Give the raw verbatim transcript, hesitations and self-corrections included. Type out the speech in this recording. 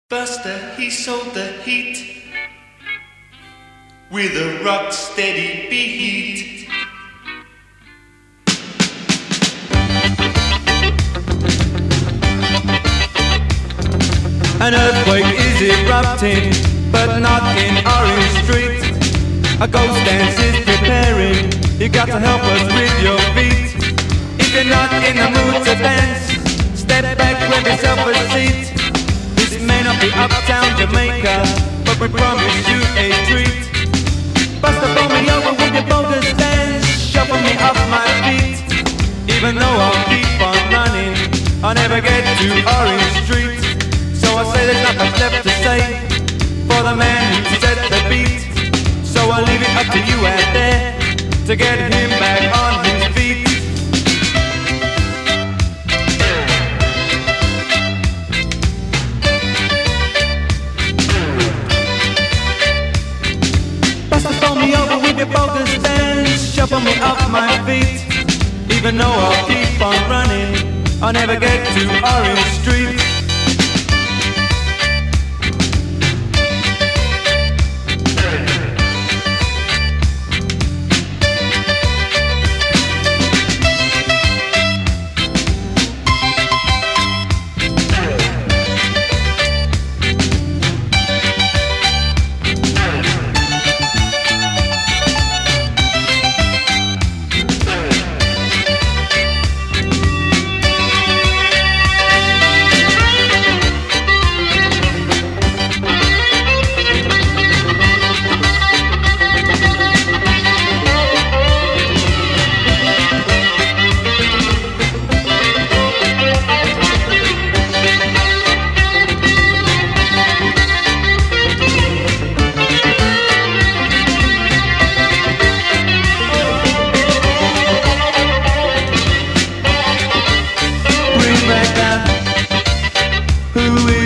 Buster, he sold the heat with a rock steady beat. An earthquake is erupting, but not in Orange Street. A ghost dance is preparing, you got to help us with your feet. If you're not in the mood to dance, step back, grab yourself a seat. This may not be uptown Jamaica, but we promise you a treat. Buster, pull me over with your bogus dance, shuffle me off my feet. Even though I'll keep on running, I'll never get to Orange Street. So I say there's not much left to say for the man who set the beat. So I'll leave it up to you out there to get him back on his feet. Buster, throw me over with your bogus dance, shuffle me off my feet. Even though I'll keep on running, I'll never get to Orange Street. Who is